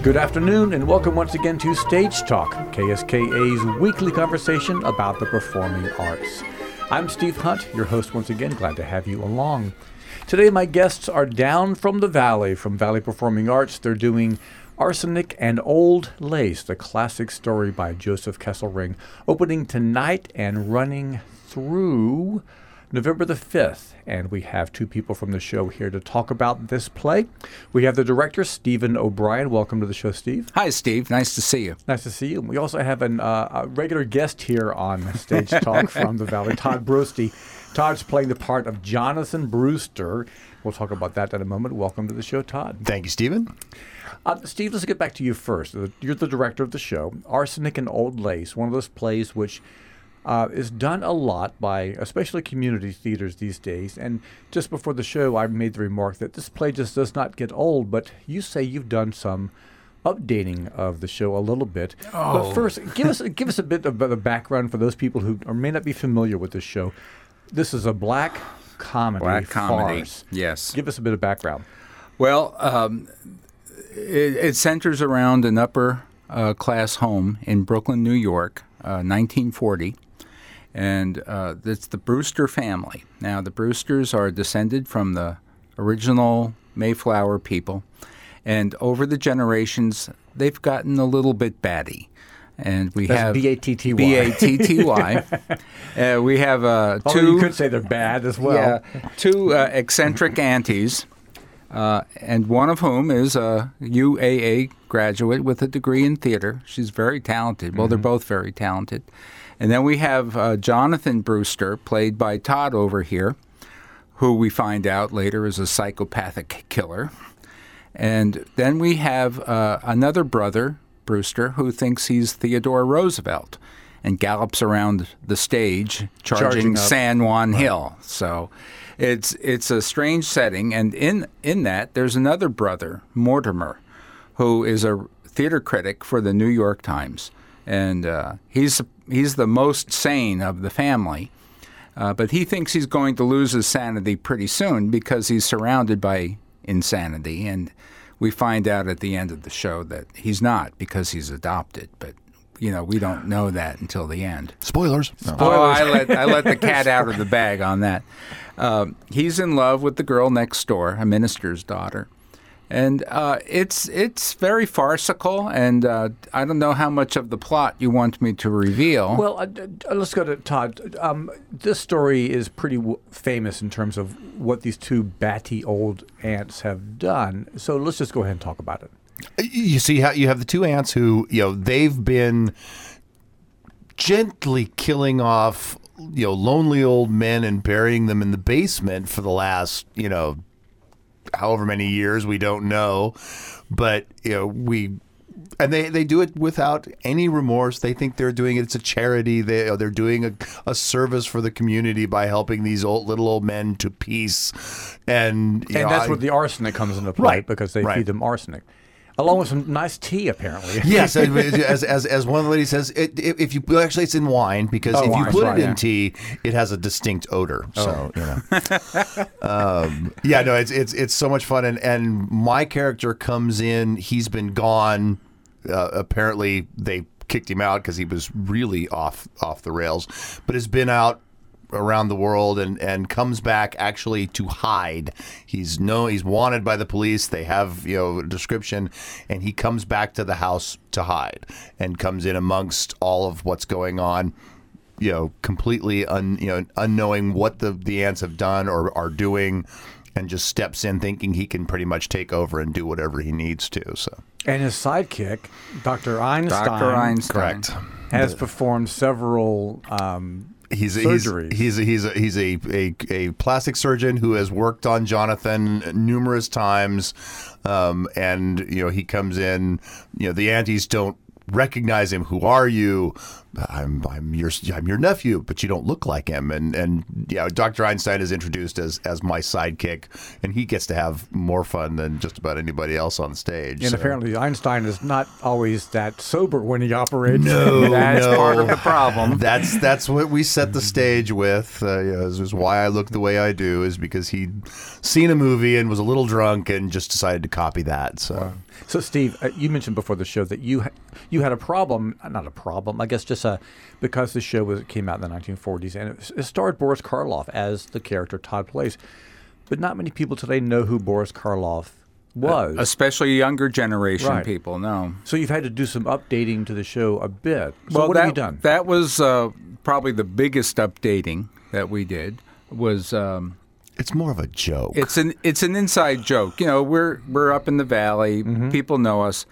Good afternoon and welcome once again to Stage Talk, KSKA's weekly conversation about the performing arts. I'm Steve Hunt, your host once again. Glad to have you along. Today my guests are down from the Valley, from Valley Performing Arts. They're doing Arsenic and Old Lace, the classic story by Joseph Kesselring, opening tonight and running through November the 5th, and we have two people from the show here to talk about this play. We have the director, Stephen O'Brien. Welcome to the show, Steve. Hi, Steve. Nice to see you. Nice to see you. We also have a regular guest here on Stage Talk from the Valley, Todd Brosty. Todd's playing the part of Jonathan Brewster. We'll talk about that in a moment. Welcome to the show, Todd. Thank you, Stephen. Steve, let's get back to you first. You're the director of the show, Arsenic and Old Lace, one of those plays which is done a lot by especially community theaters these days. And just before the show, I made the remark that this play just does not get old, but you say you've done some updating of the show a little bit. But first, give us a bit of the background for those people who may not be familiar with this show. This is a black comedy farce. Yes. Give us a bit of background. Well, it centers around an upper class home in Brooklyn, New York, 1940. And it's the Brewster family. Now, the Brewsters are descended from the original Mayflower people. And over the generations, they've gotten a little bit batty. And we have B-A-T-T-Y. B-A-T-T-Y. We have although two. You could say they're bad as well. Yeah, two eccentric aunties, and one of whom is a UAA graduate with a degree in theater. She's very talented. Well, they're both very talented. And then we have Jonathan Brewster, played by Todd over here, who we find out later is a psychopathic killer. And then we have another brother, Brewster, who thinks he's Theodore Roosevelt and gallops around the stage charging San Juan Hill. So it's a strange setting. And in that, there's another brother, Mortimer, who is a theater critic for the New York Times. And he's the most sane of the family. But he thinks he's going to lose his sanity pretty soon because he's surrounded by insanity. And we find out at the end of the show that he's not because he's adopted. But, we don't know that until the end. Spoilers. No. Oh, I let the cat out of the bag on that. He's in love with the girl next door, a minister's daughter. And it's very farcical, and I don't know how much of the plot you want me to reveal. Well, let's go to Todd. This story is pretty famous in terms of what these two batty old aunts have done. So let's just go ahead and talk about it. You see how you have the two aunts who, they've been gently killing off, lonely old men and burying them in the basement for the last, however many years, we don't know, but they do it without any remorse. They think they're doing it. It's a charity. They're doing a service for the community by helping these little old men to peace, and that's where the arsenic comes into play, because they feed them arsenic. Along with some nice tea, apparently. Yes, as one of the ladies says, if you actually it's in wine because if you put it in tea, it has a distinct odor. So it's so much fun. And my character comes in. He's been gone. Apparently, they kicked him out because he was really off the rails, but has been out around the world and comes back actually to hide. He's wanted by the police. They have a description, and he comes back to the house to hide and comes in amongst all of what's going on, completely unknowing what the ants have done or are doing, and just steps in thinking he can pretty much take over and do whatever he needs to. So. And his sidekick, Dr. Einstein, correct, has performed several surgeries. He's a plastic surgeon who has worked on Jonathan numerous times, and he comes in. The aunties don't recognize him. Who are you? I'm your nephew, but you don't look like him. And yeah, Dr. Einstein is introduced as my sidekick, and he gets to have more fun than just about anybody else on stage. And apparently Einstein is not always that sober when he operates. That's part of the problem. That's what we set the stage with. This is why I look the way I do, is because he'd seen a movie and was a little drunk and just decided to copy that. So Steve, you mentioned before the show that you had a problem, not a problem, I guess just because the show came out in the 1940s, and it starred Boris Karloff as the character Todd plays. But not many people today know who Boris Karloff was. Especially younger generation Right. people, no. So you've had to do some updating to the show a bit. So Well, what have you done? That was probably the biggest updating that we did. Was It's more of a joke. it's an inside joke. You know, we're up in the valley. People know us.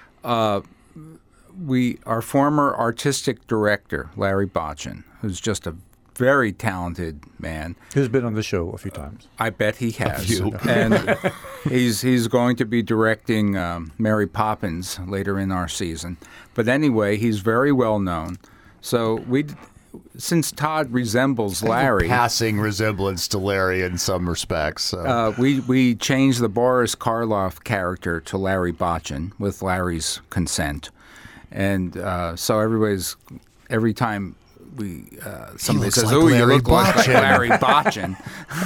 Our former artistic director, Larry Botchin, who's just a very talented man. Who's been on the show a few times. I bet he has. few. And he's going to be directing Mary Poppins later in our season. But anyway, he's very well known. So since Todd resembles Larry, Passing resemblance to Larry in some respects. So. we changed the Boris Karloff character to Larry Botchin with Larry's consent. And so every time somebody looks says, like "Oh, you Larry look like Botchin." Larry Botchin,"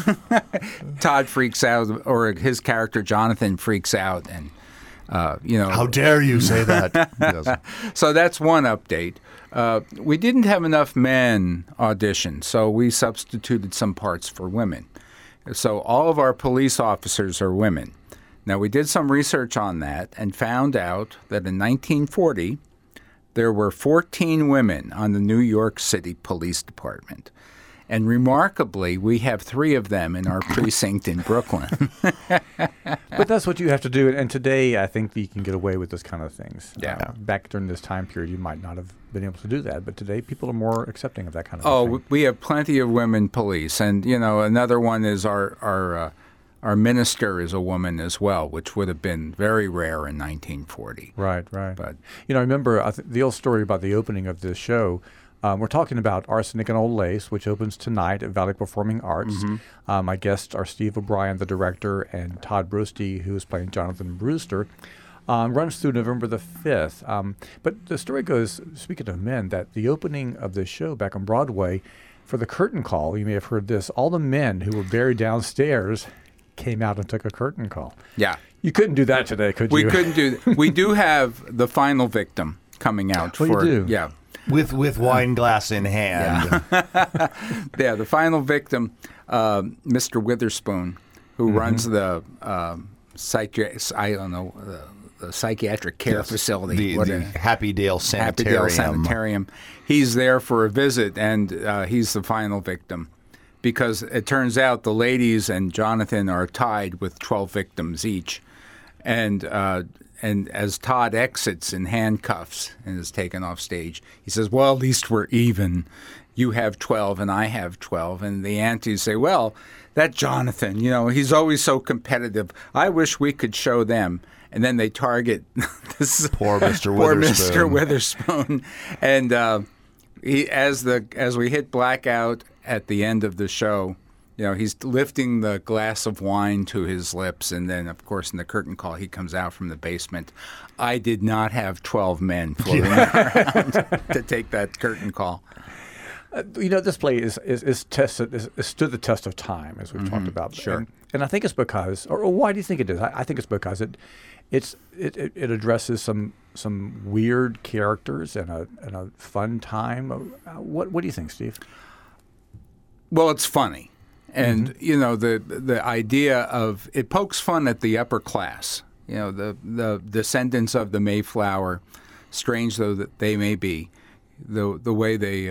Todd freaks out, or his character Jonathan freaks out, and How dare you say that? Yes. So that's one update. We didn't have enough men audition, so we substituted some parts for women. So all of our police officers are women. Now, we did some research on that and found out that in 1940, there were 14 women on the New York City Police Department. And remarkably, we have 3 of them in our precinct in Brooklyn. But that's what you have to do. And today, I think you can get away with those kind of things. Yeah. Back during this time period, you might not have been able to do that. But today, people are more accepting of that kind of thing. We have plenty of women police. And, another one is our minister is a woman as well, which would have been very rare in 1940. Right. But I remember the old story about the opening of this show. We're talking about Arsenic and Old Lace, which opens tonight at Valley Performing Arts. My guests are Steve O'Brien, the director, and Todd Brosty, who is playing Jonathan Brewster. Runs through November the 5th. But the story goes, speaking of men, that the opening of the show back on Broadway, for the curtain call, you may have heard this, all the men who were buried downstairs came out and took a curtain call. yeah, You couldn't do that today, could we you? couldn't do. We do have the final victim coming out. Oh, you for do? Yeah. With wine glass in hand. Yeah, the final victim, Mr. Witherspoon, who runs the psychiatric care facility. The Happy Dale Sanitarium. Happy Dale Sanitarium. He's there for a visit, and he's the final victim. Because it turns out the ladies and Jonathan are tied with 12 victims each. And as Todd exits in handcuffs and is taken off stage, he says, "Well, at least we're even. You have 12 and I have 12. And the aunties say, "Well, that Jonathan, he's always so competitive. I wish we could show them." And then they target this Poor Mr. poor Witherspoon. Mr. Witherspoon. And as we hit blackout at the end of the show, he's lifting the glass of wine to his lips, and then, of course, in the curtain call, he comes out from the basement. I did not have 12 men floating around to take that curtain call. This play is stood the test of time, as we've talked about. Sure. And I think it's because, or why do you think it is? I think it's because it addresses some weird characters and a fun time. What do you think, Steve? Well, it's funny. And, the idea of it pokes fun at the upper class, the descendants of the Mayflower, strange though that they may be, the way they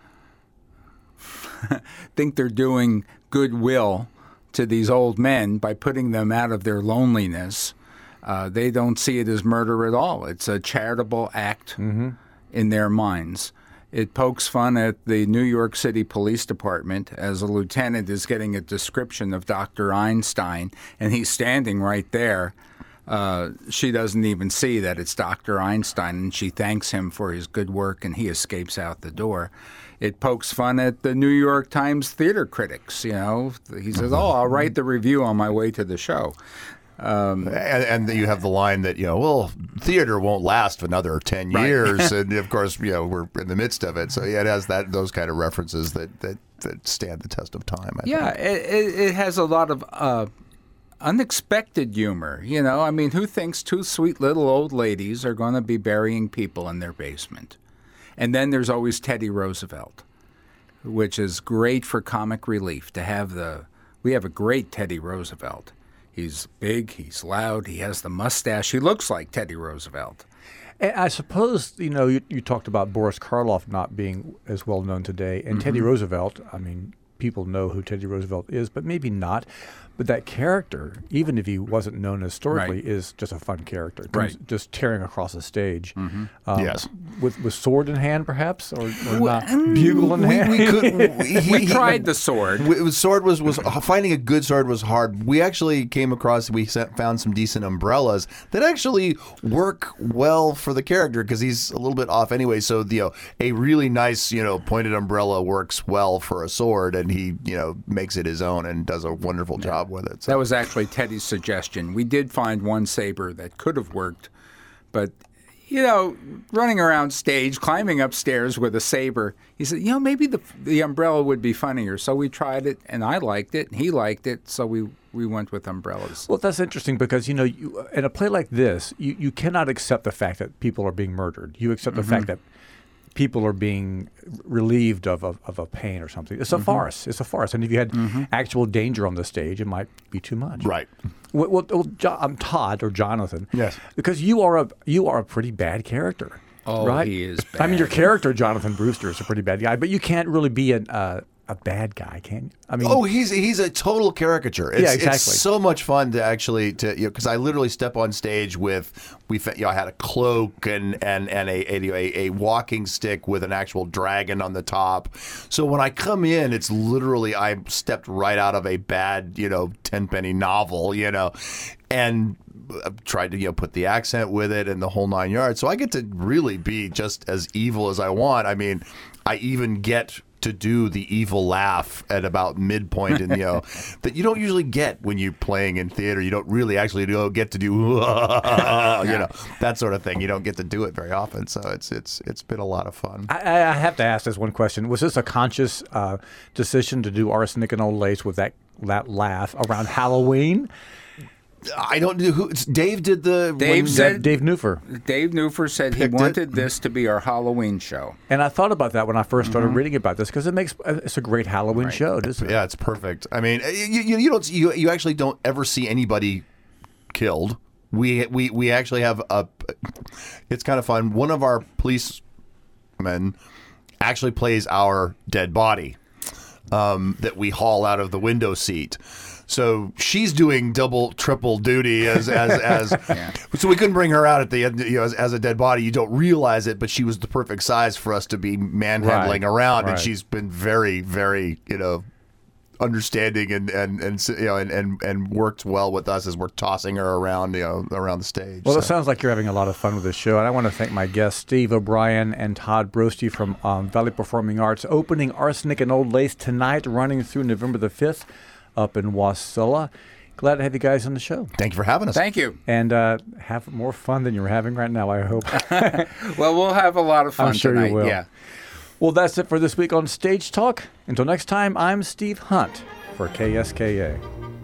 think they're doing goodwill to these old men by putting them out of their loneliness. They don't see it as murder at all. It's a charitable act in their minds. It pokes fun at the New York City Police Department as a lieutenant is getting a description of Dr. Einstein, and he's standing right there she doesn't even see that it's Dr. Einstein, and she thanks him for his good work, and he escapes out the door. It pokes fun at the New York Times theater critics. You know, he says, "Oh, I'll write the review on my way to the show." And you have the line that, well, theater won't last another 10 years. And of course, we're in the midst of it. So yeah, it has those kind of references that stand the test of time. I think. It has a lot of unexpected humor. I mean, who thinks two sweet little old ladies are going to be burying people in their basement? And then there's always Teddy Roosevelt, which is great for comic relief to have we have a great Teddy Roosevelt. He's big, he's loud, he has the mustache. He looks like Teddy Roosevelt. And I suppose, you talked about Boris Karloff not being as well known today. And Teddy Roosevelt, I mean, people know who Teddy Roosevelt is, but maybe not. But that character, even if he wasn't known historically, is just a fun character. Just tearing across the stage. Yes. With sword in hand, perhaps? Or not? Bugle in hand? We tried the sword. Sword was finding a good sword was hard. We actually came across, found some decent umbrellas that actually work well for the character because he's a little bit off anyway. So, a really nice, pointed umbrella works well for a sword, and he, makes it his own and does a wonderful job with it. So. That was actually Teddy's suggestion. We did find one saber that could have worked, but running around stage, climbing upstairs with a saber, he said, maybe the umbrella would be funnier. So we tried it, and I liked it, and he liked it, so we went with umbrellas. Well, that's interesting because, in a play like this, you cannot accept the fact that people are being murdered. You accept the fact that people are being relieved of a pain or something. It's a farce. It's a farce. And if you had actual danger on the stage, it might be too much. Right. Well, I'm Todd or Jonathan. Yes. Because you are a pretty bad character. Oh, right? He is bad. I mean, your character, Jonathan Brewster, is a pretty bad guy, but you can't really be a bad guy, can you? I mean, he's a total caricature. It's so much fun to actually because I literally step on stage with I had a cloak and a walking stick with an actual dragon on the top. So when I come in, it's literally I stepped right out of a bad tenpenny novel, and I've tried to put the accent with it and the whole 9 yards. So I get to really be just as evil as I want. I mean, I even get to do the evil laugh at about midpoint in that you don't usually get when you're playing in theater. You don't really actually get to do that sort of thing. You don't get to do it very often, so it's been a lot of fun. I have to ask this one question: was this a conscious decision to do Arsenic and Old Lace with that laugh around Halloween? I don't know who. Dave did the. Dave Newfer. Dave Newfer said he wanted this to be our Halloween show. And I thought about that when I first started reading about this because it's a great Halloween show, doesn't it? Yeah, it's perfect. I mean, you actually don't ever see anybody killed. We actually have it's kind of fun. One of our policemen actually plays our dead body that we haul out of the window seat. So she's doing double, triple duty as So we couldn't bring her out at the end, as a dead body. You don't realize it, but she was the perfect size for us to be manhandling around, and she's been very, very, understanding and worked well with us as we're tossing her around, around the stage. Well, it sounds like you're having a lot of fun with this show, and I want to thank my guests, Steve O'Brien and Todd Brosty from Valley Performing Arts, opening Arsenic and Old Lace tonight, running through November the 5th. Up in Wasilla. Glad to have you guys on the show. Thank you for having us. Thank you. And have more fun than you're having right now, I hope. Well, we'll have a lot of fun I'm sure tonight. You will. Yeah. Well, that's it for this week on Stage Talk. Until next time, I'm Steve Hunt for KSKA.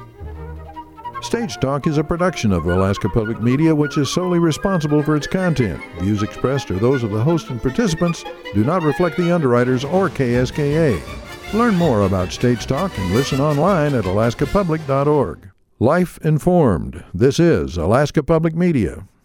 Stage Talk is a production of Alaska Public Media, which is solely responsible for its content. Views expressed are those of the host and participants, do not reflect the underwriters or KSKA. Learn more about Stage Talk and listen online at alaskapublic.org. Life informed. This is Alaska Public Media.